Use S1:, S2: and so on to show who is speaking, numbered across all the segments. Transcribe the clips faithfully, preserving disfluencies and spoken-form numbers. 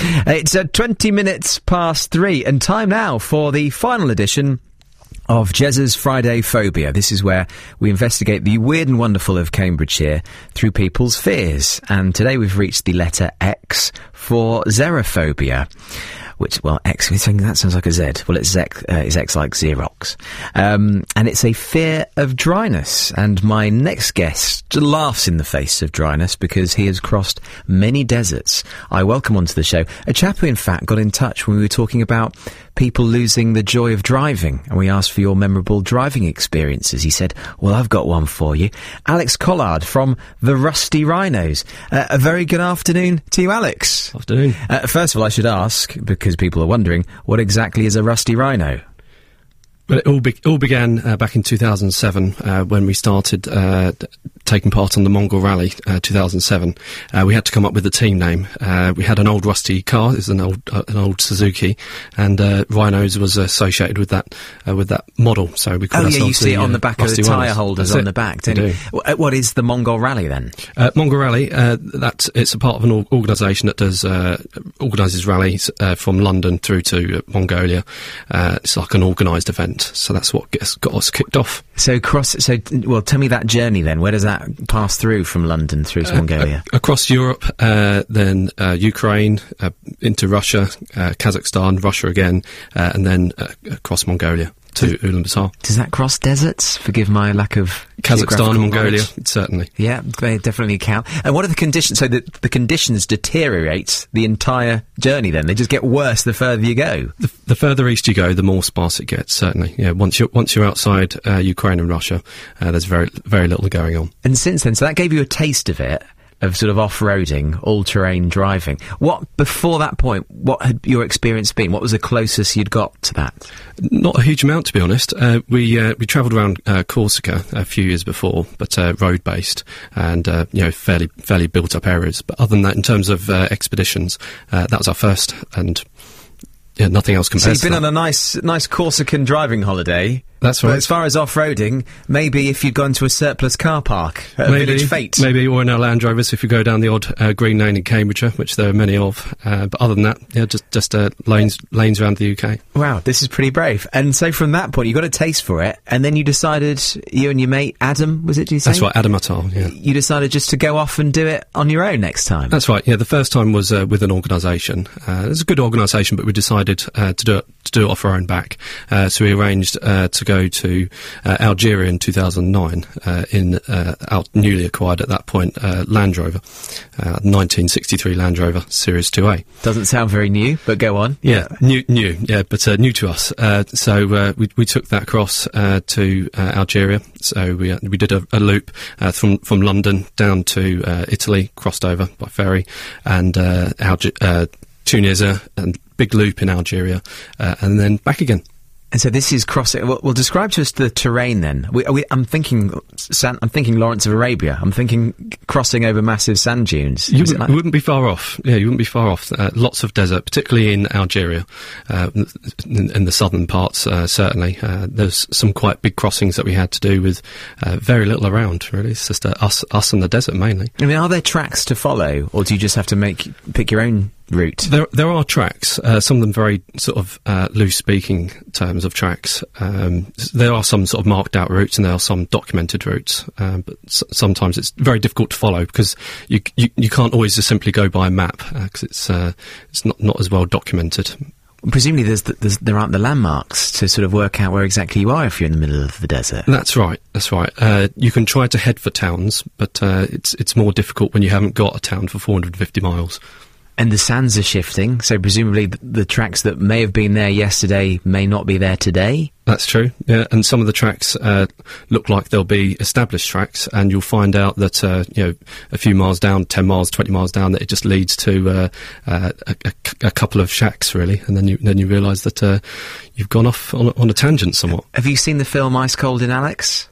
S1: It's uh, twenty minutes past three, and time now for the final edition of Jez's Friday Phobia. This is where we investigate the weird and wonderful of Cambridgeshire through people's fears. And today we've reached the letter X for xerophobia. Which, well, X, that sounds like a Z. Well, it's X, uh, it's X like Xerox. Um, and it's a fear of dryness. And my next guest laughs in the face of dryness because he has crossed many deserts. I welcome onto the show a chap who, in fact, got in touch when we were talking about people losing the joy of driving. And we asked for your memorable driving experiences. He said, well, I've got one for you. Alex Collard from the Rusty Rhinos. Uh, a very good afternoon to you, Alex.
S2: Afternoon.
S1: Uh, first of all, I should ask, because people are wondering, what exactly is a Rusty Rhino?
S2: Well, it all, be- all began uh, back in two thousand seven uh, when we started uh, d- taking part on the Mongol Rally uh, two thousand seven. Uh, we had to come up with a team name. Uh, we had an old rusty car, it's an old uh, an old Suzuki, and uh, Rhinos was associated with that uh, with that model. So we called
S1: oh
S2: ourselves
S1: yeah, you see
S2: the,
S1: it on
S2: uh,
S1: the back of the tyre holders on the back, don't you? W- what is the Mongol Rally then?
S2: Uh, Mongol Rally, uh, that's it's a part of an or- organisation that does uh, organises rallies uh, from London through to uh, Mongolia. Uh, it's like an organised event, so that's what gets, got us kicked off.
S1: So cross. So well, tell me that journey then. Where does that pass through from London through to uh, Mongolia?
S2: Uh, across Europe, uh, then uh, Ukraine, uh, into Russia, uh, Kazakhstan, Russia again, uh, and then uh, across Mongolia to does, Ulaanbaatar.
S1: Does that cross deserts? Forgive my lack of
S2: Kazakhstan and Mongolia, certainly.
S1: Yeah, they definitely count. And what are the conditions? So the, the conditions deteriorate the entire journey then? They just get worse the further you go?
S2: The, the further east you go, the more sparse it gets, certainly. Yeah, once you're, once you're outside uh, Ukraine and Russia, uh, there's very, very little going on.
S1: And since then, so that gave you a taste of it, of sort of off-roading, all-terrain driving. What, before that point, what had your experience been? What was the closest you'd got to that?
S2: Not a huge amount, to be honest. Uh, we uh, we travelled around uh, Corsica a few years before, but uh, road-based and, uh, you know, fairly fairly built-up areas. But other than that, in terms of uh, expeditions, uh, that was our first, and yeah, nothing else compares to that.
S1: So you've been on a nice, nice Corsican driving holiday.
S2: That's right.
S1: But as far as off-roading, maybe if you'd gone to a surplus car park at
S2: maybe,
S1: Village Fate.
S2: Maybe, or in our Land Rovers if you go down the odd uh, green lane in Cambridgeshire, which there are many of. Uh, but other than that, yeah, just just uh, lanes lanes around the U K.
S1: Wow, this is pretty brave. And so from that point, you got a taste for it, and then you decided, you and your mate Adam, was it, did you say?
S2: That's right, Adam Attal, yeah.
S1: You decided just to go off and do it on your own next time.
S2: That's right, yeah. The first time was uh, with an organisation. Uh, it was a good organisation, but we decided uh, to do it to do it off our own back. Uh, so we arranged uh, to go to Uh, Algeria in two thousand nine uh, in uh, our newly acquired at that point uh, Land Rover, uh, nineteen sixty-three Land Rover Series two A.
S1: Doesn't sound very new, but go on.
S2: Yeah, yeah. new, new, yeah, but uh, new to us. Uh, so uh, we we took that across uh, to uh, Algeria. So we uh, we did a, a loop uh, from from London down to uh, Italy, crossed over by ferry, and uh, Alge- uh, Tunisia, and big loop in Algeria, uh, and then back again.
S1: And so this is crossing. Well, well, describe to us the terrain then. We, we, I'm thinking, san, I'm thinking Lawrence of Arabia. I'm thinking crossing over massive sand dunes.
S2: You wouldn't, like wouldn't be far off. Yeah, you wouldn't be far off. Uh, lots of desert, particularly in Algeria, uh, in, in the southern parts. Uh, certainly, uh, there's some quite big crossings that we had to do with uh, very little around. Really, it's just uh, us, us and the desert mainly.
S1: I mean, are there tracks to follow, or do you just have to make pick your own route?
S2: There, there are tracks. Uh, some of them very sort of uh, loose speaking terms of tracks. Um, there are some sort of marked out routes, and there are some documented routes. Um, but s- sometimes it's very difficult to follow because you, you you can't always just simply go by a map because uh, it's uh, it's not not as well documented.
S1: Presumably, there's, the, there's there aren't the landmarks to sort of work out where exactly you are if you're in the middle of the desert.
S2: That's right. That's right. Uh, you can try to head for towns, but uh, it's it's more difficult when you haven't got a town for four hundred fifty miles.
S1: And the sands are shifting, so presumably the, the tracks that may have been there yesterday may not be there today?
S2: That's true, yeah, and some of the tracks uh, look like they'll be established tracks, and you'll find out that, uh, you know, a few miles down, ten miles, twenty miles down, that it just leads to uh, uh, a, a, a couple of shacks, really, and then you then you realise that uh, you've gone off on, on a tangent somewhat.
S1: Have you seen the film Ice Cold in Alex?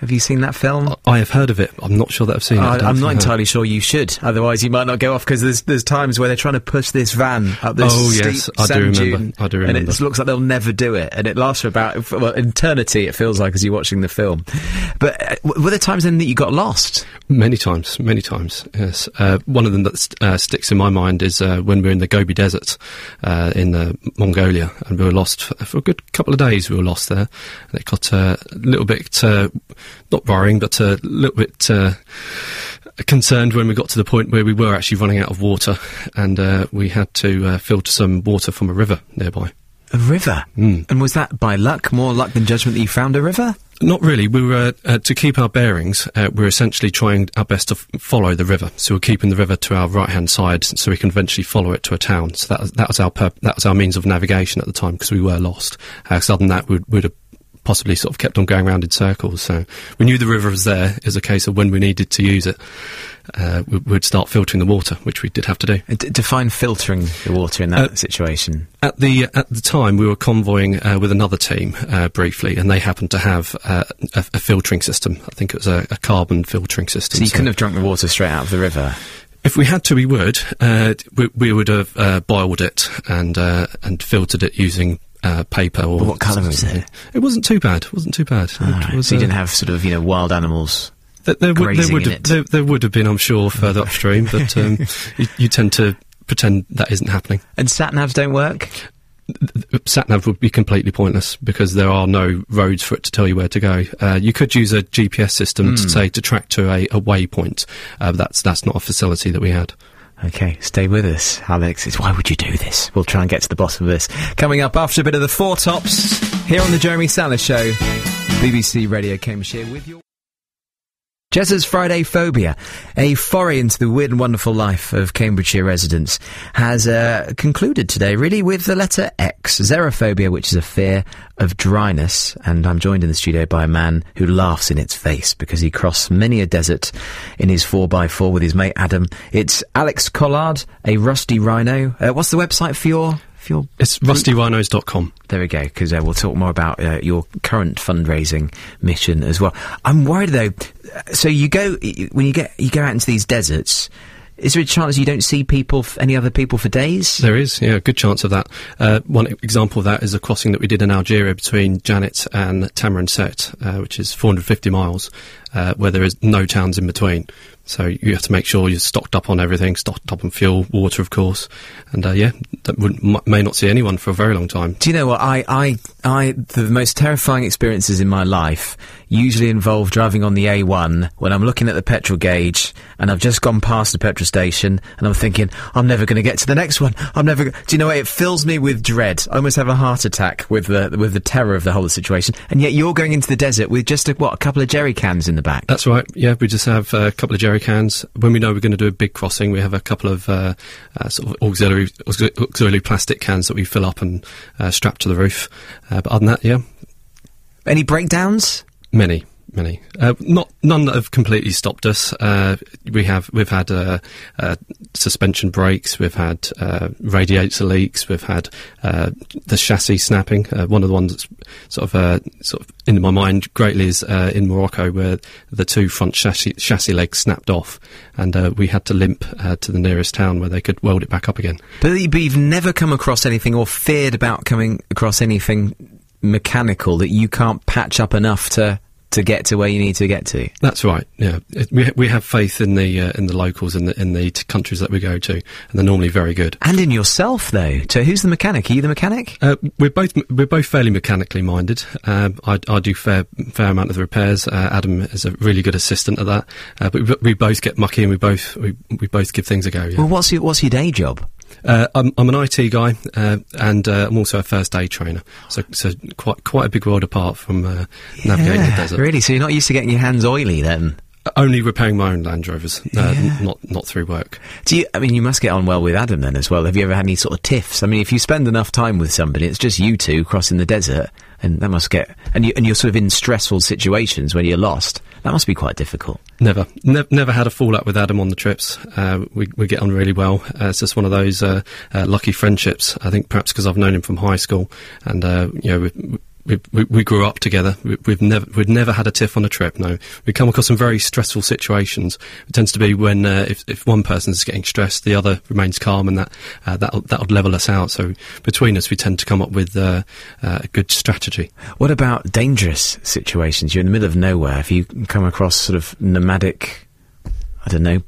S1: Have you seen that film?
S2: I have heard of it. I'm not sure that I've seen
S1: uh,
S2: it.
S1: I'm not entirely sure you should. Otherwise, you might not go off, because there's there's times where they're trying to push this van up this
S2: oh,
S1: steep
S2: yes, I
S1: sand
S2: do remember.
S1: dune,
S2: I do remember.
S1: and it looks like they'll never do it, and it lasts for about well, eternity. It feels like as you're watching the film. But uh, were there times then that you got lost?
S2: Many times, many times. Yes. Uh, one of them that st- uh, sticks in my mind is uh, when we were in the Gobi Desert uh, in uh, Mongolia, and we were lost for, for a good couple of days. We were lost there, and it got uh, a little bit uh, not worrying, but a little bit uh, concerned when we got to the point where we were actually running out of water, and uh, we had to uh, filter some water from a river nearby.
S1: A river?
S2: Mm.
S1: And was that by luck, more luck than judgment, that you found a river?
S2: Not really. We were, uh, uh, to keep our bearings, uh, we were essentially trying our best to f- follow the river. So we're keeping the river to our right-hand side so we can eventually follow it to a town. So that was, that was our purp- that was our means of navigation at the time, because we were lost. Uh, 'cause other than that, we'd, we'd have possibly sort of kept on going around in circles. So we knew the river was there. It was a case of when we needed to use it, uh, we, we'd start filtering the water, which we did have to do.
S1: D- define filtering the water in that
S2: uh,
S1: situation.
S2: At the at the time, we were convoying uh, with another team uh, briefly, and they happened to have uh, a, a filtering system. I think it was a, a carbon filtering system.
S1: So you so couldn't have drunk the water straight out of the river?
S2: If we had to, we would. Uh, we, we would have uh, boiled it and uh, and filtered it using Uh, paper. Or
S1: but what colour was it?
S2: It wasn't too bad. It wasn't too bad.
S1: Oh,
S2: it
S1: right.
S2: was,
S1: so you
S2: uh,
S1: didn't have sort of, you know, wild animals
S2: th- there, w- there would
S1: grazing in
S2: have,
S1: it?
S2: there, there would have been, I'm sure, further upstream, but um, you, you tend to pretend that isn't happening.
S1: And sat-navs don't work?
S2: Sat-nav would be completely pointless, because there are no roads for it to tell you where to go. Uh, you could use a G P S system
S1: mm.
S2: to say to track to a, a waypoint, uh, but that's that's not a facility that we had.
S1: OK, stay with us, Alex. It's why would you do this? We'll try and get to the bottom of this. Coming up after a bit of the Four Tops, here on the Jeremy Salis Show, B B C Radio Cambridgeshire, with your... Jezza's Friday Phobia, a foray into the weird and wonderful life of Cambridgeshire residents, has uh, concluded today, really, with the letter X. Xerophobia, which is a fear of dryness. And I'm joined in the studio by a man who laughs in its face, because he crossed many a desert in his four by four with his mate Adam. It's Alex Collard, a rusty rhino. Uh, what's the website for your... For your
S2: it's rusty rhinos dot com.
S1: There we go, because uh, we'll talk more about uh, your current fundraising mission as well. I'm worried though. So you go when you get you go out into these deserts. Is there a chance you don't see people, f- any other people, for days?
S2: There is, yeah, a good chance of that. Uh, one example of that is a crossing that we did in Algeria between Janet and Tamanrasset, uh, which is four hundred fifty miles, uh, where there is no towns in between. So you have to make sure you're stocked up on everything, stocked up on fuel, water, of course, and uh, yeah, that would, m- may not see anyone for a very long time.
S1: Do you know what? I, I, I, the most terrifying experiences in my life usually involve driving on the A one when I'm looking at the petrol gauge and I've just gone past the petrol station and I'm thinking, I'm never going to get to the next one. I'm never. Go-. Do you know what? It fills me with dread. I almost have a heart attack with the with the terror of the whole situation. And yet you're going into the desert with just a, what, a couple of jerry cans in the back.
S2: That's right. Yeah, we just have uh, a couple of jerry cans. When we know we're going to do a big crossing, we have a couple of uh, uh, sort of auxiliary auxiliary plastic cans that we fill up and uh, strap to the roof. Uh, but other than that, yeah.
S1: Any breakdowns?
S2: Many. Many, uh, not none that have completely stopped us. Uh, we have we've had uh, uh, suspension breaks, we've had uh, radiator leaks, we've had uh, the chassis snapping. Uh, one of the ones that's sort of uh, sort of in my mind greatly is uh, in Morocco, where the two front chassis, chassis legs snapped off, and uh, we had to limp uh, to the nearest town where they could weld it back up again.
S1: But, but you've never come across anything, or feared about coming across anything mechanical that you can't patch up enough to. to get to where you need to get to.
S2: That's right. Yeah, it, we ha- we have faith in the uh, in the locals in the in the t- countries that we go to, and they're normally very good.
S1: And in yourself, though. So who's the mechanic? Are you the mechanic?
S2: Uh, we're both we're both fairly mechanically minded. Um, I, I do fair fair amount of the repairs. Uh, Adam is a really good assistant at that. Uh, but we, we both get mucky, and we both we, we both give things a go. Yeah.
S1: Well, what's your what's your day job?
S2: Uh, I'm, I'm an I T guy, uh, and uh, I'm also a first aid trainer. So, so quite quite a big world apart from uh,
S1: yeah,
S2: navigating the desert.
S1: Really? So you're not used to getting your hands oily then?
S2: Only repairing my own Land Rovers, uh,
S1: yeah.
S2: n- not not through work.
S1: Do you? I mean, you must get on well with Adam then as well. Have you ever had any sort of tiffs? I mean, if you spend enough time with somebody, it's just you two crossing the desert, and that must get and you and you're sort of in stressful situations when you're lost. That must be quite difficult.
S2: Never, ne- never had a fallout with Adam on the trips. Uh, we we get on really well. Uh, it's just one of those uh, uh, lucky friendships. I think perhaps because I've known him from high school, and uh, you know. We've, we, we, we grew up together. We, we've never we'd never had a tiff on a trip. No, we come across some very stressful situations. It tends to be when uh, if if one person is getting stressed, the other remains calm, and that uh, that that would level us out. So between us, we tend to come up with uh, uh, a good strategy.
S1: What about dangerous situations? You're in the middle of nowhere. Have you come across sort of nomadic, I don't know,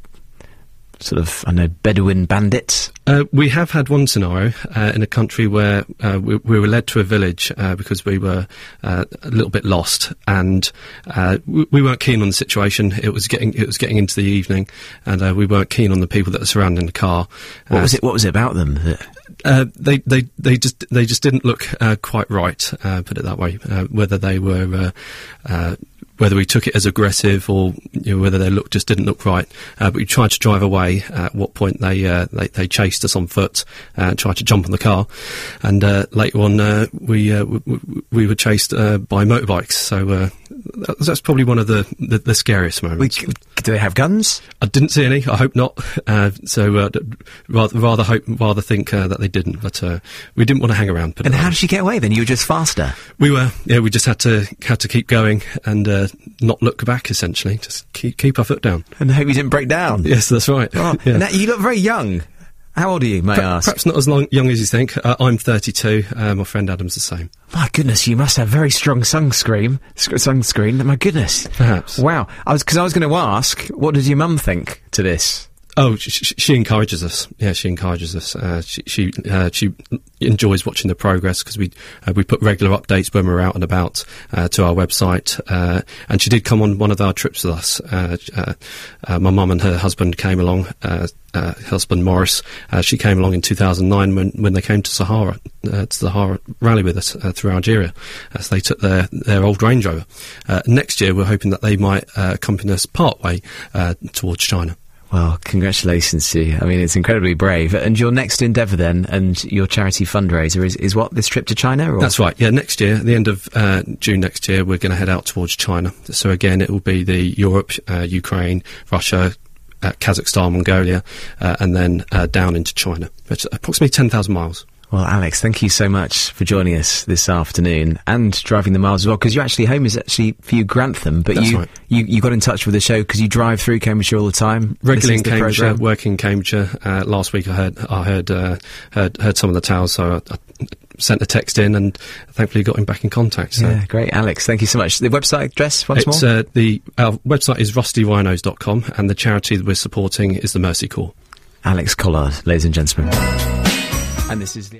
S1: sort of, I know, Bedouin bandits?
S2: Uh, we have had one scenario uh, in a country where uh, we, we were led to a village uh, because we were uh, a little bit lost, and uh, we, we weren't keen on the situation. It was getting it was getting into the evening, and uh, we weren't keen on the people that were surrounding the car.
S1: What
S2: uh,
S1: was it? What was it about them? That
S2: Uh, they, they, they just, they just didn't look uh, quite right. Uh, put it that way. Uh, whether they were, uh, uh, whether we took it as aggressive, or you know, whether they looked just didn't look right. Uh, but we tried to drive away. At what point they, uh, they, they chased us on foot uh, and tried to jump on the car. And uh, later on, uh, we, uh, we we were chased uh, by motorbikes. So uh, that's probably one of the the, the scariest moments.
S1: we, do they have guns?
S2: I didn't see any. I hope not. Uh, so uh, d- rather rather hope rather think uh, that they didn't. But uh, we didn't want to hang around.
S1: And how did you get away then? You were just faster.
S2: We were. Yeah, we just had to had to keep going and uh, not look back. Essentially, just keep keep our foot down.
S1: And hope you didn't break down.
S2: Yes, that's right.
S1: Oh,
S2: yeah.
S1: Now, you look very young. How old are you, may
S2: Per-
S1: I ask?
S2: Perhaps not as long, young as you think. Uh, I'm thirty-two. Uh, my friend Adam's the same.
S1: My goodness, you must have very strong sunscreen. Sc- sunscreen. My goodness.
S2: Perhaps.
S1: Wow. I was because I was going to ask, what did your mum think to this?
S2: Oh, she, she, she encourages us. Yeah, she encourages us. Uh, she she, uh, she enjoys watching the progress because we uh, we put regular updates when we're out and about uh, to our website. Uh, and she did come on one of our trips with us. Uh, uh, uh, my mum and her husband came along. Uh, uh, husband Morris. Uh, she came along in two thousand nine when when they came to Sahara uh, to the Sahara rally with us uh, through Algeria. As they took their their old Range Rover. Uh, next year, we're hoping that they might uh, accompany us part way uh, towards China.
S1: Well, congratulations to you. I mean, it's incredibly brave. And your next endeavour then, and your charity fundraiser, is, is what, this trip to China? Or?
S2: That's right, yeah, next year, at the end of uh, June next year, we're going to head out towards China. So again, it will be the Europe, uh, Ukraine, Russia, uh, Kazakhstan, Mongolia, uh, and then uh, down into China. It's approximately ten thousand miles.
S1: Well, Alex, thank you so much for joining us this afternoon and driving the miles as well, because your actually home is actually for you Grantham, but
S2: That's
S1: you,
S2: right.
S1: you you got in touch with the show because you drive through Cambridgeshire all the time.
S2: Regularly in
S1: listening to the
S2: Cambridgeshire,
S1: programme.
S2: working in Cambridgeshire. Uh, last week I heard I heard uh, heard, heard some of the tales, so I, I sent a text in and thankfully got him back in contact. So.
S1: Yeah, great, Alex. Thank you so much. The website address once
S2: it's,
S1: more.
S2: Uh, the our website is rusty rhinos dot com, and the charity that we're supporting is the Mercy Corps.
S1: Alex Collard, ladies and gentlemen. And this is the.